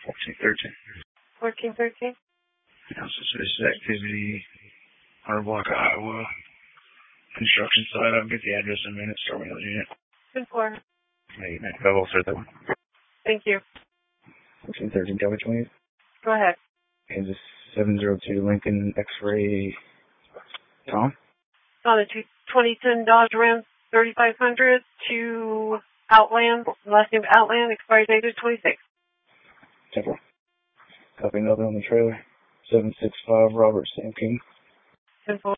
1413. 1413? Yeah, so this is activity, 100 block of Iowa. Construction site. I'll get the address in a minute. Start with the unit. 10-4. Hey, Matt, I'll start that one. Thank you. 1413, Calvary 28. Go ahead. Kansas 702 Lincoln X-Ray. Tom? On the 2010 Dodge Ram 3500 to Outland, last name Outland, expiry date is 26. 10-4. Copy another on the trailer. 765 Robert Sam King. 10-4.